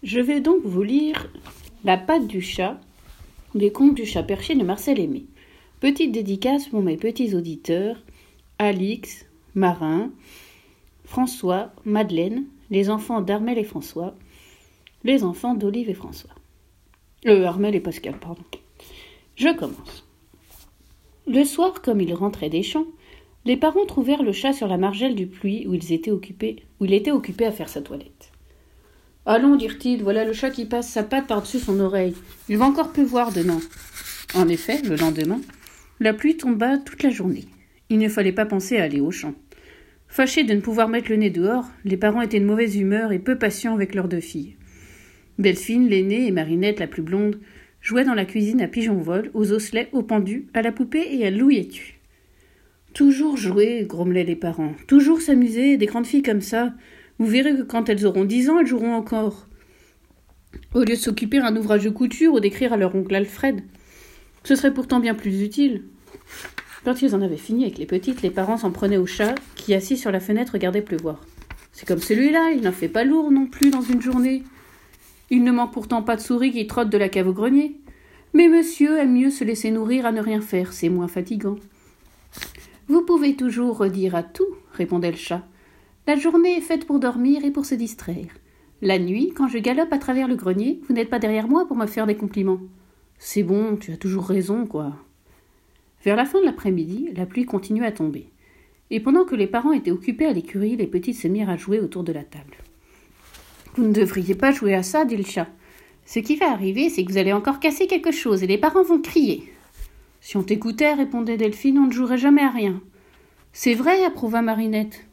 Je vais donc vous lire La patte du chat, des contes du chat perché de Marcel Aimé. Petite dédicace pour mes petits auditeurs, Alix, Marin, François, Madeleine, les enfants d'Armel et François, les enfants d'Olive et François. Armel et Pascal, pardon. Je commence. Le soir, comme ils rentraient des champs, les parents trouvèrent le chat sur la margelle du puits où il était occupé à faire sa toilette. « Allons, dirent-ils, voilà le chat qui passe sa patte par-dessus son oreille. Il va encore pleuvoir demain. » En effet, le lendemain, la pluie tomba toute la journée. Il ne fallait pas penser à aller au champ. Fâchés de ne pouvoir mettre le nez dehors, les parents étaient de mauvaise humeur et peu patients avec leurs deux filles. Delphine, l'aînée, et Marinette, la plus blonde, jouaient dans la cuisine à pigeon-vol, aux osselets, aux pendus, à la poupée et à Louis-et-tu. « Toujours jouer, grommelaient les parents. Toujours s'amuser, des grandes filles comme ça. Vous verrez que quand elles auront 10 ans, elles joueront encore. Au lieu de s'occuper d'un ouvrage de couture ou d'écrire à leur oncle Alfred. Ce serait pourtant bien plus utile. » Quand ils en avaient fini avec les petites, les parents s'en prenaient au chat, qui, assis sur la fenêtre, regardait pleuvoir. « C'est comme celui-là, il n'en fait pas lourd non plus dans une journée. Il ne manque pourtant pas de souris qui trottent de la cave au grenier. Mais monsieur aime mieux se laisser nourrir à ne rien faire, c'est moins fatigant. » « Vous pouvez toujours redire à tout, répondait le chat. La journée est faite pour dormir et pour se distraire. La nuit, quand je galope à travers le grenier, vous n'êtes pas derrière moi pour me faire des compliments. C'est bon, tu as toujours raison, quoi. Vers la fin de l'après-midi, la pluie continuait à tomber. Et pendant que les parents étaient occupés à l'écurie, les petites se mirent à jouer autour de la table. Vous ne devriez pas jouer à ça, dit le chat. Ce qui va arriver, c'est que vous allez encore casser quelque chose et les parents vont crier. Si on t'écoutait, répondait Delphine, on ne jouerait jamais à rien. C'est vrai, approuva Marinette.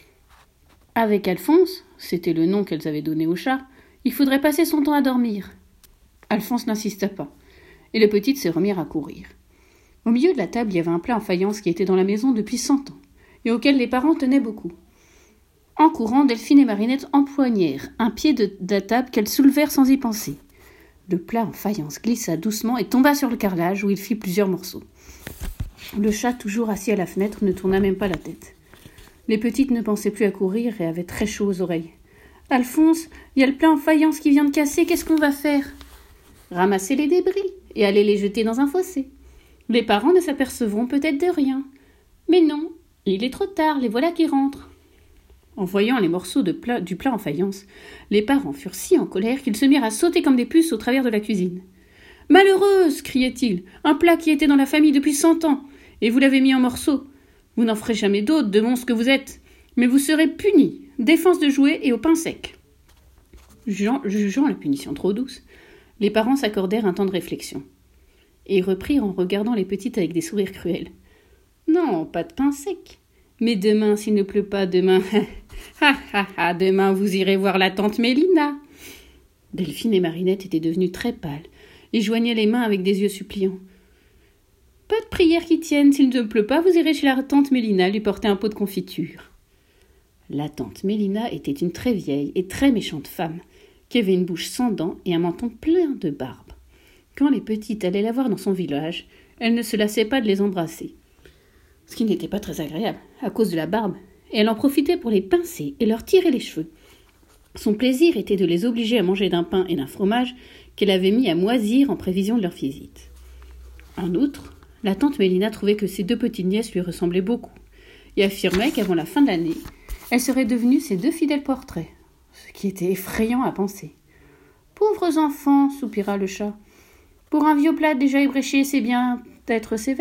Avec Alphonse, c'était le nom qu'elles avaient donné au chat, il faudrait passer son temps à dormir. Alphonse n'insista pas, et les petites se remirent à courir. Au milieu de la table, il y avait un plat en faïence qui était dans la maison depuis 100 ans, et auquel les parents tenaient beaucoup. En courant, Delphine et Marinette empoignèrent un pied de la table qu'elles soulevèrent sans y penser. Le plat en faïence glissa doucement et tomba sur le carrelage où il fit plusieurs morceaux. Le chat, toujours assis à la fenêtre, ne tourna même pas la tête. Les petites ne pensaient plus à courir et avaient très chaud aux oreilles. « Alphonse, il y a le plat en faïence qui vient de casser, qu'est-ce qu'on va faire ?»« Ramasser les débris et aller les jeter dans un fossé. Les parents ne s'apercevront peut-être de rien. Mais non, il est trop tard, les voilà qui rentrent. » En voyant les morceaux du plat en faïence, les parents furent si en colère qu'ils se mirent à sauter comme des puces au travers de la cuisine. « Malheureuse !» criait-il. « Un plat qui était dans la famille depuis 100 ans, et vous l'avez mis en morceaux. Vous n'en ferez jamais d'autres, de monstres que vous êtes, mais vous serez punis. Défense de jouets et au pain sec. » Jugeant la punition trop douce, les parents s'accordèrent un temps de réflexion, et reprirent en regardant les petites avec des sourires cruels. « Non, pas de pain sec. Mais demain, s'il ne pleut pas, demain, demain vous irez voir la tante Mélina. » Delphine et Marinette étaient devenues très pâles et joignaient les mains avec des yeux suppliants. « Pas de prière qui tienne, s'il ne pleut pas, vous irez chez la tante Mélina lui porter un pot de confiture. » La tante Mélina était une très vieille et très méchante femme, qui avait une bouche sans dents et un menton plein de barbe. Quand les petites allaient la voir dans son village, elle ne se lassait pas de les embrasser. Ce qui n'était pas très agréable, à cause de la barbe, et elle en profitait pour les pincer et leur tirer les cheveux. Son plaisir était de les obliger à manger d'un pain et d'un fromage qu'elle avait mis à moisir en prévision de leur visite. En outre, la tante Mélina trouvait que ses deux petites nièces lui ressemblaient beaucoup, et affirmait qu'avant la fin de l'année, elles seraient devenues ses deux fidèles portraits, ce qui était effrayant à penser. « Pauvres enfants !» soupira le chat. « Pour un vieux plat déjà ébréché, c'est bien d'être sévère. »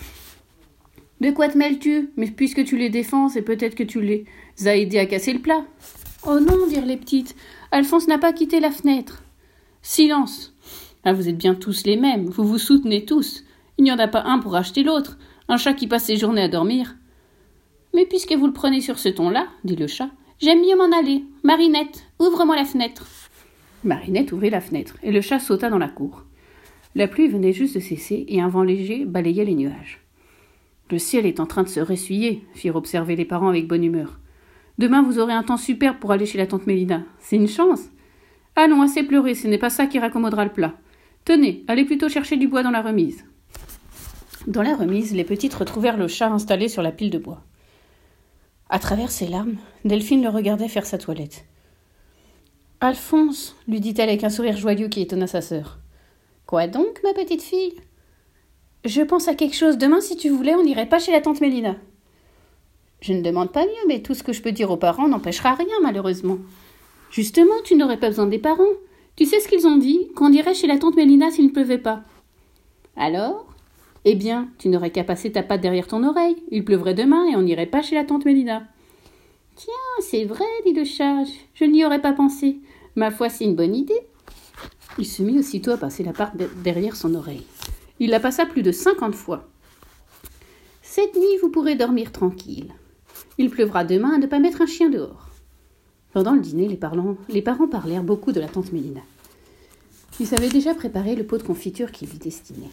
« De quoi te mêles-tu ? Mais puisque tu les défends, c'est peut-être que tu les as aidés à casser le plat. »« Oh non, dirent les petites, Alphonse n'a pas quitté la fenêtre. »« Silence ! Ah, vous êtes bien tous les mêmes, vous vous soutenez tous. Il n'y en a pas un pour acheter l'autre, un chat qui passe ses journées à dormir. »« Mais puisque vous le prenez sur ce ton-là, dit le chat, j'aime mieux m'en aller. Marinette, ouvre-moi la fenêtre. » Marinette ouvrit la fenêtre, et le chat sauta dans la cour. La pluie venait juste de cesser, et un vent léger balayait les nuages. « Le ciel est en train de se ressuyer, » firent observer les parents avec bonne humeur. « Demain, vous aurez un temps superbe pour aller chez la tante Mélina. C'est une chance. Allons, assez pleurer, ce n'est pas ça qui raccommodera le plat. Tenez, allez plutôt chercher du bois dans la remise. » Dans la remise, les petites retrouvèrent le chat installé sur la pile de bois. À travers ses larmes, Delphine le regardait faire sa toilette. « Alphonse, lui dit-elle avec un sourire joyeux qui étonna sa sœur. Quoi donc, ma petite fille? Je pense à quelque chose. Demain, si tu voulais, on n'irait pas chez la tante Mélina. Je ne demande pas mieux, mais tout ce que je peux dire aux parents n'empêchera rien, malheureusement. Justement, tu n'aurais pas besoin des parents. Tu sais ce qu'ils ont dit, qu'on irait chez la tante Mélina s'il ne pleuvait pas. Alors? Eh bien, tu n'aurais qu'à passer ta patte derrière ton oreille. Il pleuvrait demain et on n'irait pas chez la tante Mélina. Tiens, c'est vrai, dit le chat. Je n'y aurais pas pensé. Ma foi, c'est une bonne idée. Il se mit aussitôt à passer la patte derrière son oreille. Il la passa plus de 50 fois. Cette nuit, vous pourrez dormir tranquille. Il pleuvra demain à ne pas mettre un chien dehors. Pendant le dîner, les parents parlèrent beaucoup de la tante Mélina. Ils avaient déjà préparé le pot de confiture qui lui destinait.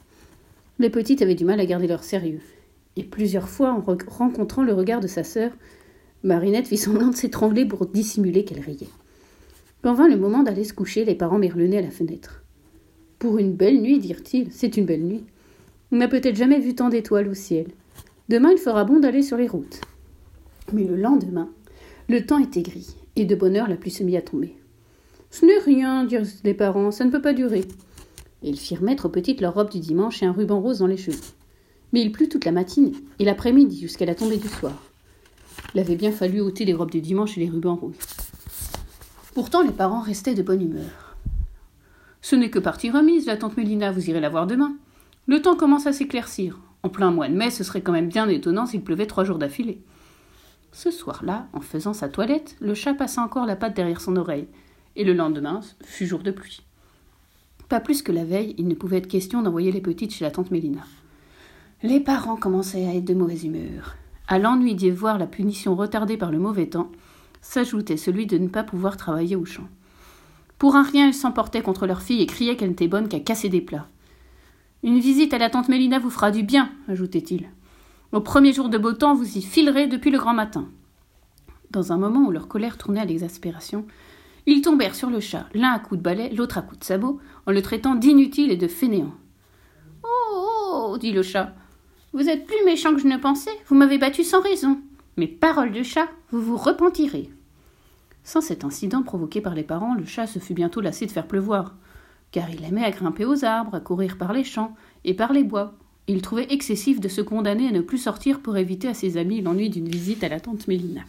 Les petites avaient du mal à garder leur sérieux. Et plusieurs fois, en rencontrant le regard de sa sœur, Marinette fit semblant de s'étrangler pour dissimuler qu'elle riait. Quand vint le moment d'aller se coucher, les parents mirent le nez à la fenêtre. « Pour une belle nuit, dirent-ils, c'est une belle nuit. On n'a peut-être jamais vu tant d'étoiles au ciel. Demain, il fera bon d'aller sur les routes. » Mais le lendemain, le temps était gris, et de bonne heure la pluie se mit à tomber. « Ce n'est rien, dirent les parents, ça ne peut pas durer. » Et ils firent mettre aux petites leur robe du dimanche et un ruban rose dans les cheveux. Mais il plut toute la matinée, et l'après-midi jusqu'à la tombée du soir. Il avait bien fallu ôter les robes du dimanche et les rubans roses. Pourtant, les parents restaient de bonne humeur. « Ce n'est que partie remise, la tante Mélina, vous irez la voir demain. Le temps commence à s'éclaircir. En plein mois de mai, ce serait quand même bien étonnant s'il pleuvait 3 jours d'affilée. » Ce soir-là, en faisant sa toilette, le chat passa encore la patte derrière son oreille, et le lendemain fut jour de pluie. Pas plus que la veille, il ne pouvait être question d'envoyer les petites chez la tante Mélina. Les parents commençaient à être de mauvaise humeur. À l'ennui d'y voir la punition retardée par le mauvais temps, s'ajoutait celui de ne pas pouvoir travailler au champ. Pour un rien, ils s'emportaient contre leur fille et criaient qu'elle n'était bonne qu'à casser des plats. « Une visite à la tante Mélina vous fera du bien, ajoutait-il. Au premier jour de beau temps, vous y filerez depuis le grand matin. » Dans un moment où leur colère tournait à l'exaspération, ils tombèrent sur le chat, l'un à coups de balai, l'autre à coups de sabot, en le traitant d'inutile et de fainéant. « Oh, oh, dit le chat, vous êtes plus méchant que je ne pensais, vous m'avez battu sans raison. Mais parole de chat, vous vous repentirez. » Sans cet incident provoqué par les parents, le chat se fut bientôt lassé de faire pleuvoir, car il aimait à grimper aux arbres, à courir par les champs et par les bois. Il trouvait excessif de se condamner à ne plus sortir pour éviter à ses amis l'ennui d'une visite à la tante Mélina.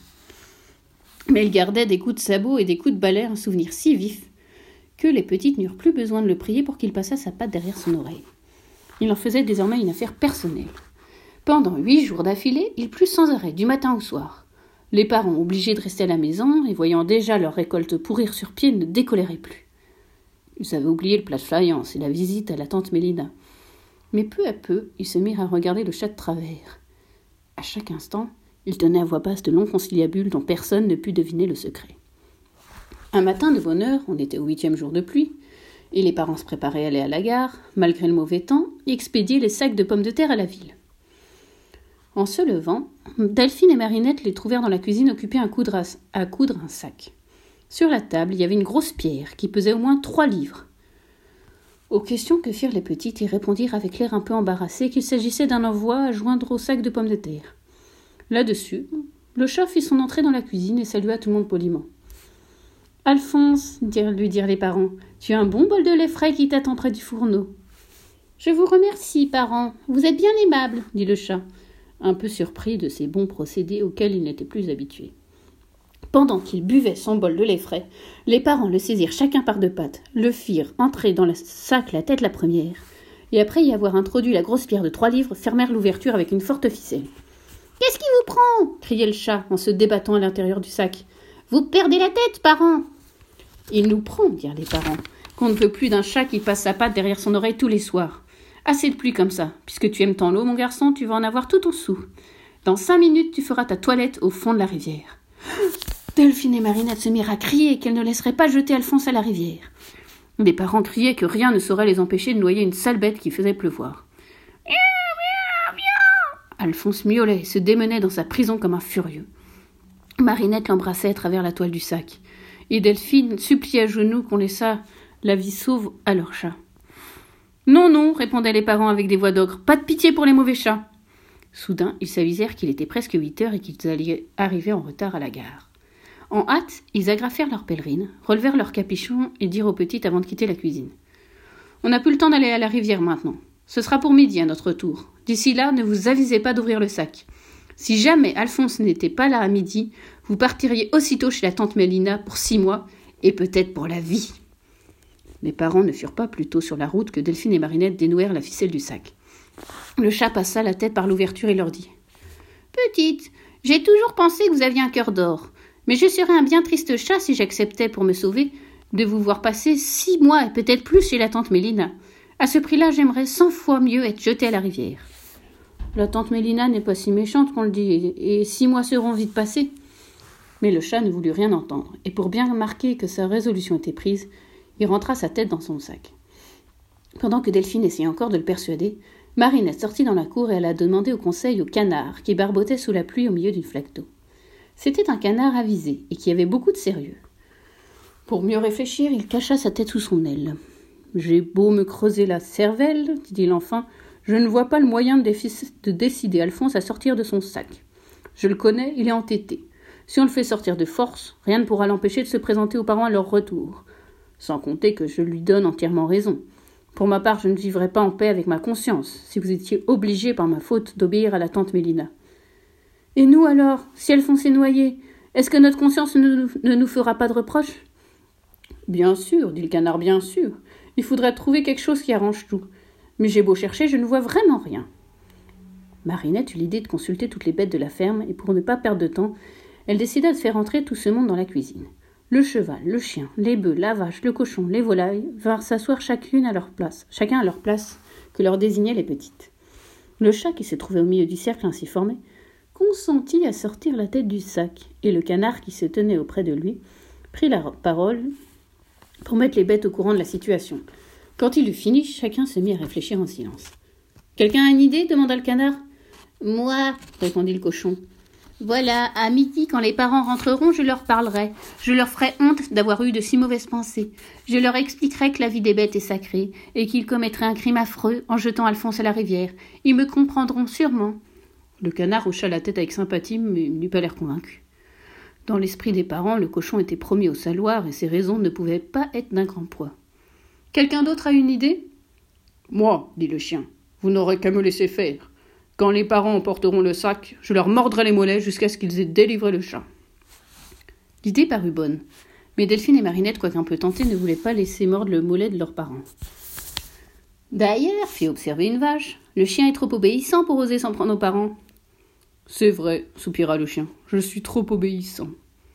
Mais il gardait des coups de sabot et des coups de balai un souvenir si vif que les petites n'eurent plus besoin de le prier pour qu'il passât sa patte derrière son oreille. Il en faisait désormais une affaire personnelle. Pendant 8 jours d'affilée, il plut sans arrêt, du matin au soir. Les parents, obligés de rester à la maison et voyant déjà leur récolte pourrir sur pied, ne décoléraient plus. Ils avaient oublié le plat de faïence et la visite à la tante Mélina. Mais peu à peu, ils se mirent à regarder le chat de travers. À chaque instant, il tenait à voix basse de longs conciliabules dont personne ne put deviner le secret. Un matin de bonne heure, on était au 8e jour de pluie, et les parents se préparaient à aller à la gare, malgré le mauvais temps, et expédier les sacs de pommes de terre à la ville. En se levant, Delphine et Marinette les trouvèrent dans la cuisine occupés à coudre un sac. Sur la table, il y avait une grosse pierre qui pesait au moins 3 livres. Aux questions que firent les petites, ils répondirent avec l'air un peu embarrassé qu'il s'agissait d'un envoi à joindre au sac de pommes de terre. Là-dessus, le chat fit son entrée dans la cuisine et salua tout le monde poliment. « Alphonse, lui dirent les parents, tu as un bon bol de lait frais qui t'attend près du fourneau. »« Je vous remercie, parents, vous êtes bien aimables, » dit le chat, un peu surpris de ces bons procédés auxquels il n'était plus habitué. Pendant qu'il buvait son bol de lait frais, les parents le saisirent chacun par 2 pattes, le firent entrer dans le sac la tête la première, et après y avoir introduit la grosse pierre de 3 livres, fermèrent l'ouverture avec une forte ficelle. « Qu'est-ce qui vous prend ?» criait le chat en se débattant à l'intérieur du sac. « Vous perdez la tête, parents !»« Il nous prend, dirent les parents, qu'on ne veut plus d'un chat qui passe sa patte derrière son oreille tous les soirs. Assez de pluie comme ça. Puisque tu aimes tant l'eau, mon garçon, tu vas en avoir tout ton sou. Dans 5 minutes, tu feras ta toilette au fond de la rivière. » Delphine et Marinette se mirent à crier qu'elles ne laisseraient pas jeter Alphonse à la rivière. Les parents criaient que rien ne saurait les empêcher de noyer une sale bête qui faisait pleuvoir. Alphonse miaulait et se démenait dans sa prison comme un furieux. Marinette l'embrassait à travers la toile du sac, et Delphine suppliait à genoux qu'on laissât la vie sauve à leur chat. « Non, non, répondaient les parents avec des voix d'ogre, pas de pitié pour les mauvais chats. » Soudain, ils s'avisèrent qu'il était presque 8 heures et qu'ils allaient arriver en retard à la gare. En hâte, ils agrafèrent leurs pèlerines, relevèrent leurs capuchons et dirent aux petites avant de quitter la cuisine. « On n'a plus le temps d'aller à la rivière maintenant. Ce sera pour midi à notre tour. D'ici là, ne vous avisez pas d'ouvrir le sac. Si jamais Alphonse n'était pas là à midi, vous partiriez aussitôt chez la tante Mélina pour 6 mois, et peut-être pour la vie. » Les parents ne furent pas plus tôt sur la route que Delphine et Marinette dénouèrent la ficelle du sac. Le chat passa la tête par l'ouverture et leur dit « Petite, j'ai toujours pensé que vous aviez un cœur d'or, mais je serais un bien triste chat si j'acceptais, pour me sauver, de vous voir passer 6 mois et peut-être plus chez la tante Mélina. À ce prix-là, j'aimerais 100 fois mieux être jetée à la rivière. » La tante Mélina n'est pas si méchante qu'on le dit, et 6 mois seront vite passés. Mais le chat ne voulut rien entendre, et pour bien marquer que sa résolution était prise, il rentra sa tête dans son sac. Pendant que Delphine essayait encore de le persuader, Marinette sortit dans la cour et alla demander conseil au canard qui barbotait sous la pluie au milieu d'une flaque d'eau. C'était un canard avisé et qui avait beaucoup de sérieux. Pour mieux réfléchir, il cacha sa tête sous son aile. « J'ai beau me creuser la cervelle, dit-il enfin, je ne vois pas le moyen de décider Alphonse à sortir de son sac. Je le connais, il est entêté. Si on le fait sortir de force, rien ne pourra l'empêcher de se présenter aux parents à leur retour. Sans compter que je lui donne entièrement raison. Pour ma part, je ne vivrais pas en paix avec ma conscience, si vous étiez obligé par ma faute d'obéir à la tante Mélina. Et nous alors, si Alphonse est noyé, est-ce que notre conscience ne nous fera pas de reproches ? Bien sûr, dit le canard, bien sûr. Il faudrait trouver quelque chose qui arrange tout. Mais j'ai beau chercher, je ne vois vraiment rien. Marinette eut l'idée de consulter toutes les bêtes de la ferme, et pour ne pas perdre de temps, elle décida de faire entrer tout ce monde dans la cuisine. Le cheval, le chien, les bœufs, la vache, le cochon, les volailles vinrent s'asseoir chacun à leur place, que leur désignaient les petites. Le chat, qui se trouvait au milieu du cercle ainsi formé, consentit à sortir la tête du sac, et le canard, qui se tenait auprès de lui, prit la parole pour mettre les bêtes au courant de la situation. Quand il eut fini, chacun se mit à réfléchir en silence. « Quelqu'un a une idée » demanda le canard. « Moi » répondit le cochon. « Voilà, à midi, quand les parents rentreront, je leur parlerai. Je leur ferai honte d'avoir eu de si mauvaises pensées. Je leur expliquerai que la vie des bêtes est sacrée et qu'ils commettraient un crime affreux en jetant Alphonse à la rivière. Ils me comprendront sûrement. » Le canard hocha la tête avec sympathie, mais n'eut pas l'air convaincu. Dans l'esprit des parents, le cochon était promis au saloir et ses raisons ne pouvaient pas être d'un grand poids. « Quelqu'un d'autre a une idée ?»« Moi, dit le chien, vous n'aurez qu'à me laisser faire. Quand les parents emporteront le sac, je leur mordrai les mollets jusqu'à ce qu'ils aient délivré le chat. » L'idée parut bonne, mais Delphine et Marinette, quoiqu'un peu tentées, ne voulaient pas laisser mordre le mollet de leurs parents. « D'ailleurs, fit observer une vache, le chien est trop obéissant pour oser s'en prendre aux parents. »« C'est vrai, soupira le chien, je suis trop obéissant. »«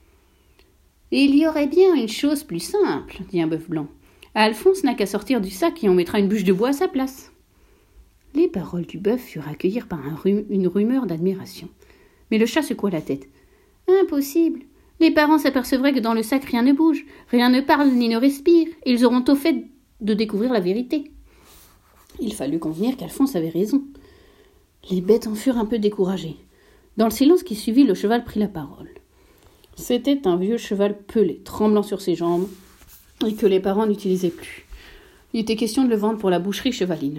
Il y aurait bien une chose plus simple, dit un bœuf blanc. Alphonse n'a qu'à sortir du sac et on mettra une bûche de bois à sa place. » Les paroles du bœuf furent accueillies par une rumeur d'admiration. Mais le chat secoua la tête. « Impossible. Les parents s'apercevraient que dans le sac rien ne bouge, rien ne parle ni ne respire. Ils auront au fait de découvrir la vérité. » Il fallut convenir qu'Alphonse avait raison. Les bêtes en furent un peu découragées. Dans le silence qui suivit, le cheval prit la parole. C'était un vieux cheval pelé, tremblant sur ses jambes, et que les parents n'utilisaient plus. Il était question de le vendre pour la boucherie chevaline.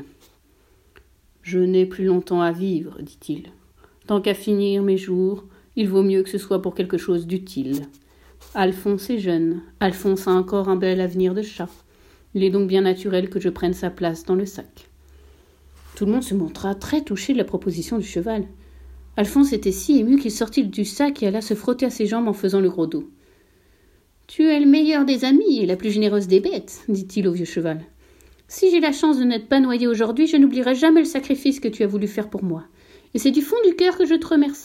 « Je n'ai plus longtemps à vivre, dit-il. Tant qu'à finir mes jours, il vaut mieux que ce soit pour quelque chose d'utile. Alphonse est jeune, Alphonse a encore un bel avenir de chat. Il est donc bien naturel que je prenne sa place dans le sac. » Tout le monde se montra très touché de la proposition du cheval. Alphonse était si ému qu'il sortit du sac et alla se frotter à ses jambes en faisant le gros dos. « Tu es le meilleur des amis et la plus généreuse des bêtes, dit-il au vieux cheval. Si j'ai la chance de n'être pas noyé aujourd'hui, je n'oublierai jamais le sacrifice que tu as voulu faire pour moi. Et c'est du fond du cœur que je te remercie. »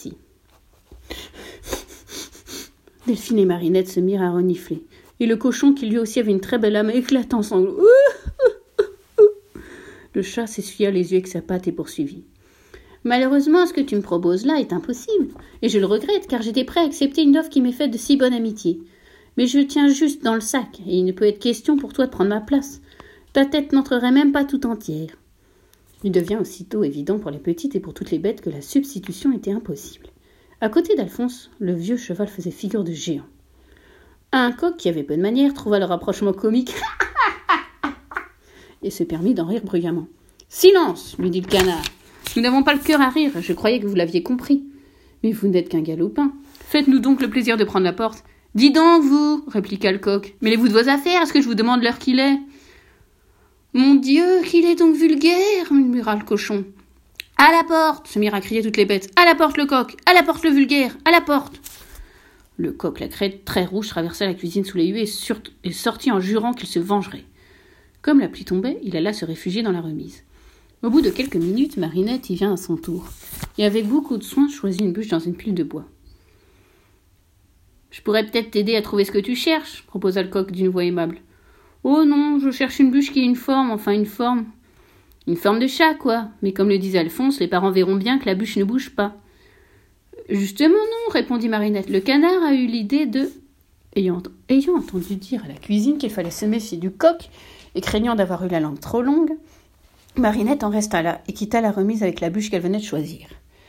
Delphine et Marinette se mirent à renifler, et le cochon, qui lui aussi avait une très belle âme, éclata en sanglots. Le chat s'essuya les yeux avec sa patte et poursuivit. « Malheureusement, ce que tu me proposes là est impossible, et je le regrette, car j'étais prêt à accepter une offre qui m'est faite de si bonne amitié. Mais je tiens juste dans le sac, et il ne peut être question pour toi de prendre ma place. Ta tête n'entrerait même pas tout entière. » Il devient aussitôt évident pour les petites et pour toutes les bêtes que la substitution était impossible. À côté d'Alphonse, le vieux cheval faisait figure de géant. Un coq qui avait peu de manières trouva le rapprochement comique et se permit d'en rire bruyamment. « Silence !» lui dit le canard. « Nous n'avons pas le cœur à rire, je croyais que vous l'aviez compris. Mais vous n'êtes qu'un galopin. Faites-nous donc le plaisir de prendre la porte, « Dis donc, vous !» répliqua le coq. « Mêlez-vous de vos affaires, est-ce que je vous demande l'heure qu'il est ?»« Mon Dieu, qu'il est donc vulgaire !» murmura le cochon. « À la porte !» se mirent à crier toutes les bêtes. « À la porte le coq ! À la porte le vulgaire ! À la porte !» Le coq, la crête très rouge, traversa la cuisine sous les huées et sortit en jurant qu'il se vengerait. Comme la pluie tombait, il alla se réfugier dans la remise. Au bout de quelques minutes, Marinette y vient à son tour, et avec beaucoup de soin choisit une bûche dans une pile de bois. « Je pourrais peut-être t'aider à trouver ce que tu cherches, » proposa le coq d'une voix aimable. « Oh non, je cherche une bûche qui ait une forme, une forme. Une forme de chat, quoi. Mais comme le disait Alphonse, les parents verront bien que la bûche ne bouge pas. » « Justement non, » répondit Marinette. « Le canard a eu l'idée de... » Ayant entendu dire à la cuisine qu'il fallait se méfier du coq, et craignant d'avoir eu la langue trop longue, Marinette en resta là et quitta la remise avec la bûche qu'elle venait de choisir.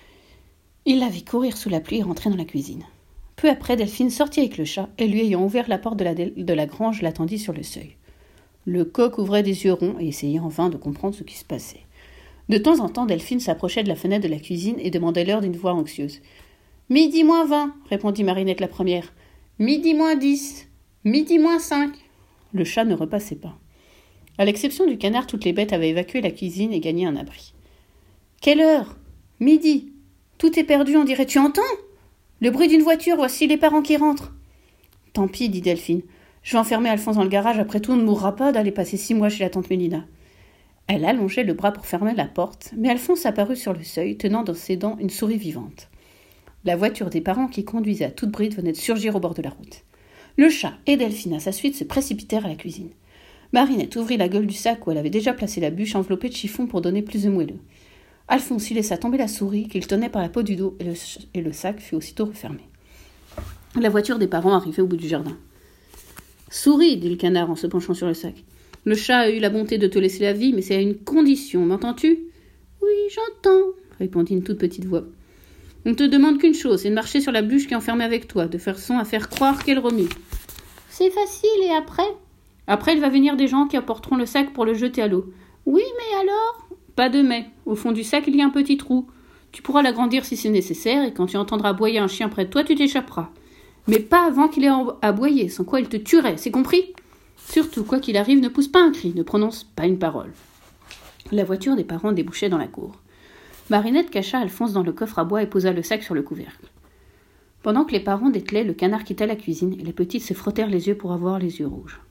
Il la vit courir sous la pluie et rentrer dans la cuisine. Peu après, Delphine sortit avec le chat et lui ayant ouvert la porte de la grange, l'attendit sur le seuil. Le coq ouvrait des yeux ronds et essayait en vain de comprendre ce qui se passait. De temps en temps, Delphine s'approchait de la fenêtre de la cuisine et demandait l'heure d'une voix anxieuse. « Midi moins 20, répondit Marinette la première. « Midi moins 10, midi moins 5. » Le chat ne repassait pas. À l'exception du canard, toutes les bêtes avaient évacué la cuisine et gagné un abri. « Quelle heure ? Midi. Tout est perdu, on dirait. Tu entends ? Le bruit d'une voiture, voici les parents qui rentrent. »« Tant pis, dit Delphine. Je vais enfermer Alphonse dans le garage, après tout, on ne mourra pas d'aller passer 6 mois chez la tante Mélina. » Elle allongeait le bras pour fermer la porte, mais Alphonse apparut sur le seuil, tenant dans ses dents une souris vivante. La voiture des parents qui conduisait à toute bride venait de surgir au bord de la route. Le chat et Delphine, à sa suite, se précipitèrent à la cuisine. Marinette ouvrit la gueule du sac où elle avait déjà placé la bûche enveloppée de chiffon pour donner plus de moelleux. Alphonse y laissa tomber la souris qu'il tenait par la peau du dos et le sac fut aussitôt refermé. La voiture des parents arrivait au bout du jardin. « Souris, dit le canard en se penchant sur le sac. Le chat a eu la bonté de te laisser la vie, mais c'est à une condition, m'entends-tu ? » « Oui, j'entends, répondit une toute petite voix. « On ne te demande qu'une chose, c'est de marcher sur la bûche qui est enfermée avec toi, de façon à faire croire qu'elle remue. »« C'est facile, et après ?»« Après, il va venir des gens qui apporteront le sac pour le jeter à l'eau. »« Oui, mais alors ?»« Pas de mais. Au fond du sac, il y a un petit trou. Tu pourras l'agrandir si c'est nécessaire, et quand tu entendras aboyer un chien près de toi, tu t'échapperas. Mais pas avant qu'il ait aboyé, sans quoi il te tuerait, c'est compris ? Surtout, quoi qu'il arrive, ne pousse pas un cri, ne prononce pas une parole. » La voiture des parents débouchait dans la cour. Marinette cacha Alphonse dans le coffre à bois et posa le sac sur le couvercle. Pendant que les parents dételaient, le canard quitta la cuisine et les petites se frottèrent les yeux pour avoir les yeux rouges.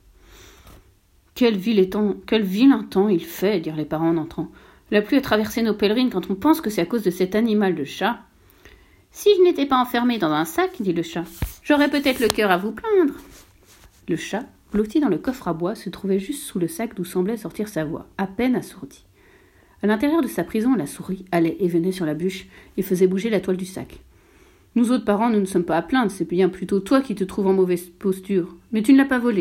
« Quel vilain temps il fait, dirent les parents en entrant. La pluie a traversé nos pèlerines quand on pense que c'est à cause de cet animal de chat. »« Si je n'étais pas enfermé dans un sac, dit le chat, j'aurais peut-être le cœur à vous plaindre. » Le chat, blotti dans le coffre à bois, se trouvait juste sous le sac d'où semblait sortir sa voix, à peine assourdie. À l'intérieur de sa prison, la souris allait et venait sur la bûche et faisait bouger la toile du sac. « Nous autres parents, nous ne sommes pas à plaindre, c'est bien plutôt toi qui te trouves en mauvaise posture. Mais tu ne l'as pas volé. »«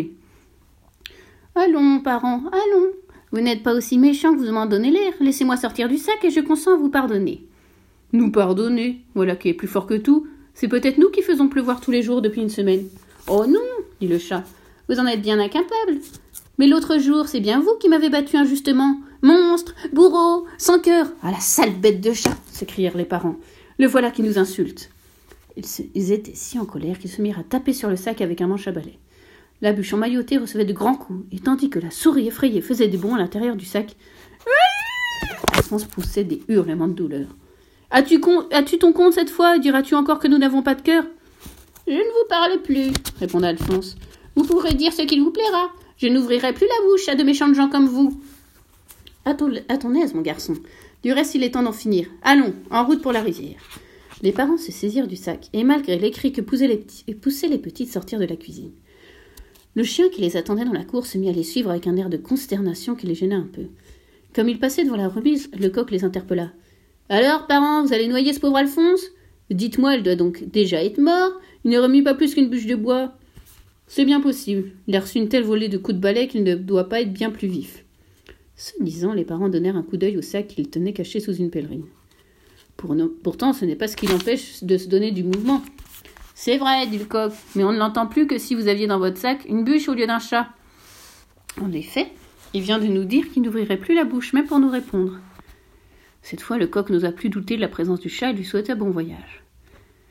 Allons, parents, allons. Vous n'êtes pas aussi méchants que vous m'en donnez l'air. Laissez-moi sortir du sac et je consens à vous pardonner. »« Nous pardonner, voilà qui est plus fort que tout. C'est peut-être nous qui faisons pleuvoir tous les jours depuis une semaine. »« Oh non, dit le chat, vous en êtes bien incapable. Mais l'autre jour, c'est bien vous qui m'avez battu injustement. Monstre, bourreau, sans cœur. Ah, la sale bête de chat, s'écrièrent les parents. Le voilà qui nous insulte. Ils étaient si en colère qu'ils se mirent à taper sur le sac avec un manche à balai. La bûche emmaillotée recevait de grands coups, et tandis que la souris effrayée faisait des bonds à l'intérieur du sac, Alphonse poussait des hurlements de douleur. « As-tu ton compte cette fois ? Diras-tu encore que nous n'avons pas de cœur ?»« Je ne vous parle plus, répondit Alphonse. Vous pourrez dire ce qu'il vous plaira. Je n'ouvrirai plus la bouche à de méchantes gens comme vous. » À ton aise, mon garçon. Du reste, il est temps d'en finir. Allons, en route pour la rivière. Les parents se saisirent du sac, et malgré les cris que poussaient les petites sortirent de la cuisine. Le chien qui les attendait dans la cour se mit à les suivre avec un air de consternation qui les gênait un peu. Comme ils passaient devant la remise, le coq les interpella. « Alors, parents, vous allez noyer ce pauvre Alphonse ? Dites-moi, il doit donc déjà être mort. Il ne remue pas plus qu'une bûche de bois. » « C'est bien possible. Il a reçu une telle volée de coups de balai qu'il ne doit pas être bien plus vif. » Ce disant, les parents donnèrent un coup d'œil au sac qu'ils tenaient caché sous une pèlerine. Pourtant, ce n'est pas ce qui l'empêche de se donner du mouvement. « C'est vrai, dit le coq, mais on ne l'entend plus que si vous aviez dans votre sac une bûche au lieu d'un chat. » En effet, il vient de nous dire qu'il n'ouvrirait plus la bouche, même pour nous répondre. Cette fois, le coq n'osa plus douter de la présence du chat et lui souhaita bon voyage.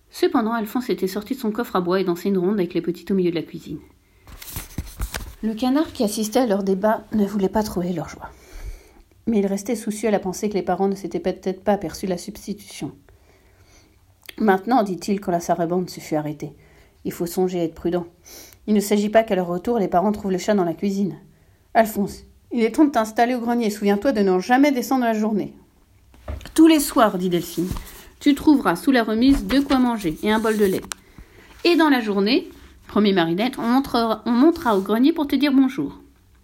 Cependant, Alphonse était sorti de son coffre à bois et dansait une ronde avec les petites au milieu de la cuisine. Le canard qui assistait à leur débat ne voulait pas trouver leur joie. Mais il restait soucieux à la pensée que les parents ne s'étaient peut-être pas aperçus de la substitution. Maintenant, dit-il quand la sarabande se fut arrêtée, il faut songer à être prudent. Il ne s'agit pas qu'à leur retour, les parents trouvent le chat dans la cuisine. Alphonse, il est temps de t'installer au grenier. Souviens-toi de n'en jamais descendre la journée. Tous les soirs, dit Delphine, tu trouveras sous la remise de quoi manger et un bol de lait. Et dans la journée, promet Marinette, on montera au grenier pour te dire bonjour.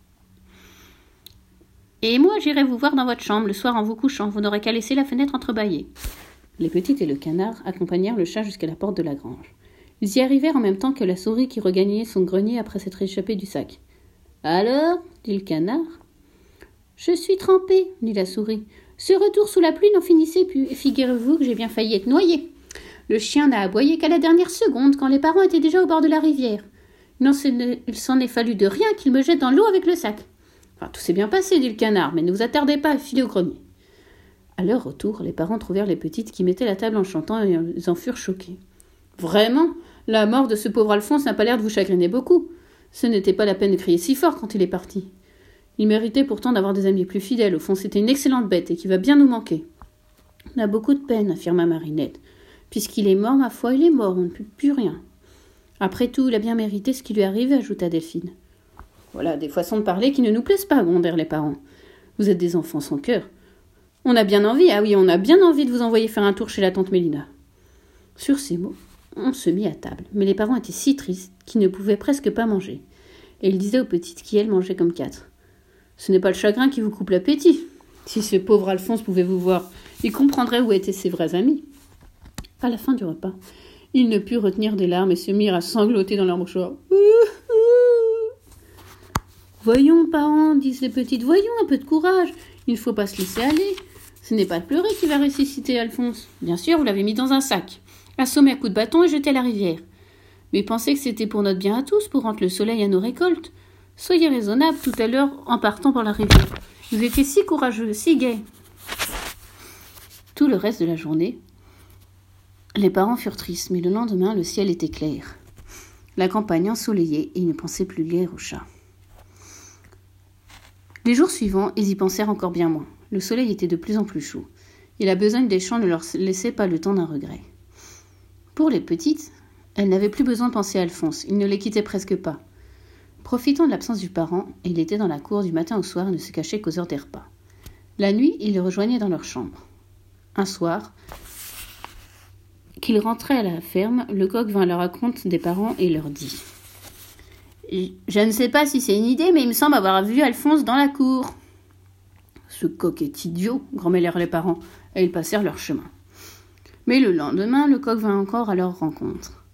Et moi, j'irai vous voir dans votre chambre le soir en vous couchant. Vous n'aurez qu'à laisser la fenêtre entrebâillée. Les petites et le canard accompagnèrent le chat jusqu'à la porte de la grange. Ils y arrivèrent en même temps que la souris qui regagnait son grenier après s'être échappée du sac. « Alors » dit le canard. « Je suis trempée, » dit la souris. « Ce retour sous la pluie n'en finissait plus, et figurez-vous que j'ai bien failli être noyée. Le chien n'a aboyé qu'à la dernière seconde, quand les parents étaient déjà au bord de la rivière. Il s'en est fallu de rien qu'ils me jettent dans l'eau avec le sac. Enfin, tout s'est bien passé, dit le canard, mais ne vous attardez pas à filer au grenier. » À leur retour, les parents trouvèrent les petites qui mettaient la table en chantant et ils en furent choqués. « Vraiment, la mort de ce pauvre Alphonse n'a pas l'air de vous chagriner beaucoup. Ce n'était pas la peine de crier si fort quand il est parti. Il méritait pourtant d'avoir des amis plus fidèles. Au fond, c'était une excellente bête et qui va bien nous manquer. »« On a beaucoup de peine, affirma Marinette. Puisqu'il est mort, ma foi, il est mort, on ne peut plus rien. Après tout, il a bien mérité ce qui lui arrive, ajouta Delphine. Voilà des façons de parler qui ne nous plaisent pas, grondèrent les parents. Vous êtes des enfants sans cœur. On a bien envie de vous envoyer faire un tour chez la tante Mélina. Sur ces mots, on se mit à table, mais les parents étaient si tristes qu'ils ne pouvaient presque pas manger. Et ils disaient aux petites qui, elles, mangeaient comme 4. Ce n'est pas le chagrin qui vous coupe l'appétit. Si ce pauvre Alphonse pouvait vous voir, il comprendrait où étaient ses vrais amis. À la fin du repas, ils ne purent retenir des larmes et se mirent à sangloter dans leur mouchoir. Voyons, parents, disent les petites, voyons, un peu de courage. Il ne faut pas se laisser aller. Ce n'est pas le pleurer qui va ressusciter Alphonse. Bien sûr, vous l'avez mis dans un sac, assommé à coups de bâton et jeté à la rivière. Mais pensez que c'était pour notre bien à tous, pour rendre le soleil à nos récoltes. Soyez raisonnables tout à l'heure en partant par la rivière. Vous étiez si courageux, si gais. Tout le reste de la journée, les parents furent tristes, mais le lendemain, le ciel était clair. La campagne ensoleillée et ils ne pensaient plus guère au chat. Les jours suivants, ils y pensèrent encore bien moins. Le soleil était de plus en plus chaud, et la besogne des champs ne leur laissait pas le temps d'un regret. Pour les petites, elles n'avaient plus besoin de penser à Alphonse, il ne les quittait presque pas. Profitant de l'absence du parent, il était dans la cour du matin au soir et ne se cachait qu'aux heures des repas. La nuit, il les rejoignait dans leur chambre. Un soir, qu'ils rentraient à la ferme, le coq vint à leur raconte des parents et leur dit « Je ne sais pas si c'est une idée, mais il me semble avoir vu Alphonse dans la cour. » « Ce coq est idiot, » grommellèrent les parents, et ils passèrent leur chemin. Mais le lendemain, le coq vint encore à leur rencontre.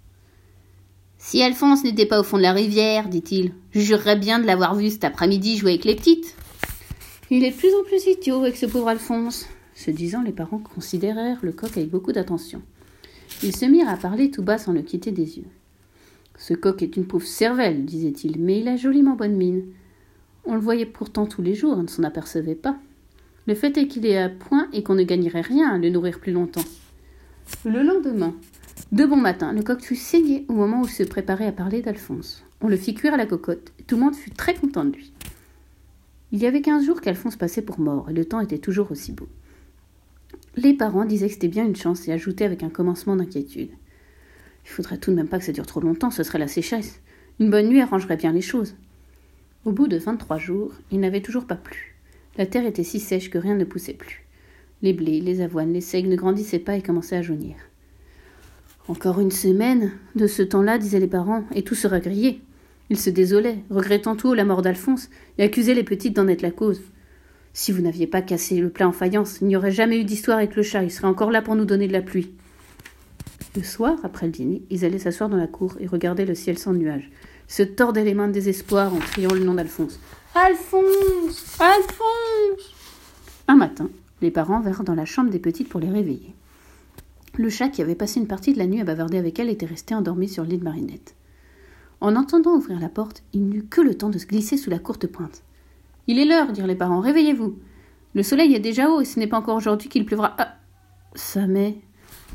« Si Alphonse n'était pas au fond de la rivière, dit-il, je jurerais bien de l'avoir vu cet après-midi jouer avec les petites. »« Il est de plus en plus idiot avec ce pauvre Alphonse. » Se disant, les parents considérèrent le coq avec beaucoup d'attention. Ils se mirent à parler tout bas sans le quitter des yeux. « Ce coq est une pauvre cervelle, disait-il, mais il a joliment bonne mine. On le voyait pourtant tous les jours, on ne s'en apercevait pas. Le fait est qu'il est à point et qu'on ne gagnerait rien à le nourrir plus longtemps. » Le lendemain, de bon matin, le coq fut saigné au moment où il se préparait à parler d'Alphonse. On le fit cuire à la cocotte, et tout le monde fut très content de lui. Il y avait 15 jours qu'Alphonse passait pour mort, et le temps était toujours aussi beau. Les parents disaient que c'était bien une chance et ajoutaient avec un commencement d'inquiétude. « Il faudrait tout de même pas que ça dure trop longtemps, ce serait la sécheresse. Une bonne nuit arrangerait bien les choses. » Au bout de 23 jours, il n'avait toujours pas plu. La terre était si sèche que rien ne poussait plus. Les blés, les avoines, les seigles ne grandissaient pas et commençaient à jaunir. « Encore une semaine de ce temps-là, disaient les parents, et tout sera grillé. » Ils se désolaient, regrettant tout haut la mort d'Alphonse, et accusaient les petites d'en être la cause. « Si vous n'aviez pas cassé le plat en faïence, il n'y aurait jamais eu d'histoire avec le chat, il serait encore là pour nous donner de la pluie. » Le soir, après le dîner, ils allaient s'asseoir dans la cour et regardaient le ciel sans nuages. Ils se tordaient les mains de désespoir en criant le nom d'Alphonse. « Alphonse! Alphonse !» Un matin, les parents vinrent dans la chambre des petites pour les réveiller. Le chat, qui avait passé une partie de la nuit à bavarder avec elle, était resté endormi sur le lit de Marinette. En entendant ouvrir la porte, il n'eut que le temps de se glisser sous la courte pointe. « Il est l'heure, dirent les parents, réveillez-vous. Le soleil est déjà haut et ce n'est pas encore aujourd'hui qu'il pleuvra. Ah, ça met.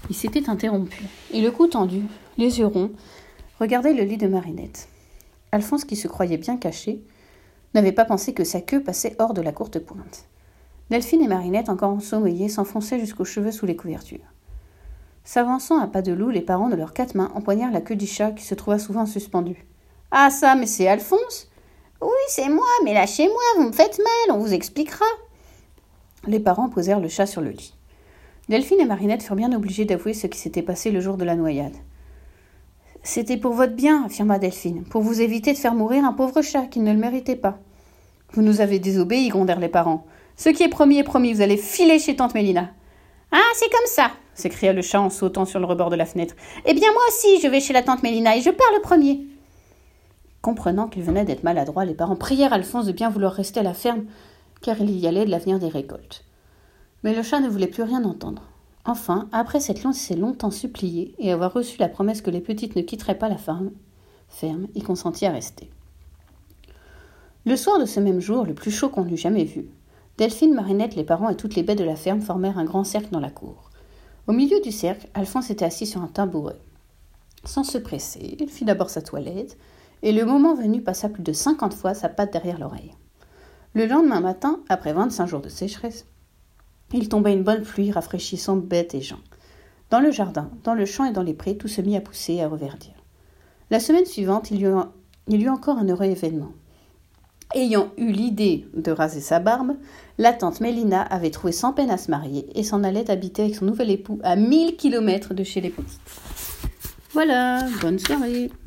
Il s'était interrompu, et le cou tendu, les yeux ronds, regardait le lit de Marinette. Alphonse, qui se croyait bien caché, n'avait pas pensé que sa queue passait hors de la courte pointe. Delphine et Marinette, encore ensommeillées, s'enfonçaient jusqu'aux cheveux sous les couvertures. S'avançant à pas de loup, les parents de leurs 4 mains empoignèrent la queue du chat qui se trouva souvent suspendue. « Ah ça, mais c'est Alphonse !»« Oui, c'est moi, mais lâchez-moi, vous me faites mal, on vous expliquera. » Les parents posèrent le chat sur le lit. Delphine et Marinette furent bien obligées d'avouer ce qui s'était passé le jour de la noyade. « C'était pour votre bien, affirma Delphine, pour vous éviter de faire mourir un pauvre chat qui ne le méritait pas. »« Vous nous avez désobéi, grondèrent les parents. Ce qui est promis, vous allez filer chez tante Mélina. »« Ah, c'est comme ça !» s'écria le chat en sautant sur le rebord de la fenêtre. « Eh bien, moi aussi, je vais chez la tante Mélina et je pars le premier. » Comprenant qu'il venait d'être maladroit, les parents prièrent Alphonse de bien vouloir rester à la ferme, car il y allait de l'avenir des récoltes. Mais le chat ne voulait plus rien entendre. Enfin, après s'être longtemps supplié et avoir reçu la promesse que les petites ne quitteraient pas la ferme, il consentit à rester. Le soir de ce même jour, le plus chaud qu'on eût jamais vu, Delphine, Marinette, les parents et toutes les bêtes de la ferme formèrent un grand cercle dans la cour. Au milieu du cercle, Alphonse était assis sur un tabouret. Sans se presser, il fit d'abord sa toilette, et le moment venu passa plus de 50 fois sa patte derrière l'oreille. Le lendemain matin, après 25 jours de sécheresse, il tomba une bonne pluie rafraîchissant bêtes et gens. Dans le jardin, dans le champ et dans les prés, tout se mit à pousser et à reverdir. La semaine suivante, il y eut encore un heureux événement. Ayant eu l'idée de raser sa barbe, la tante Mélina avait trouvé sans peine à se marier et s'en allait habiter avec son nouvel époux à 1000 kilomètres de chez les petites. Voilà, bonne soirée.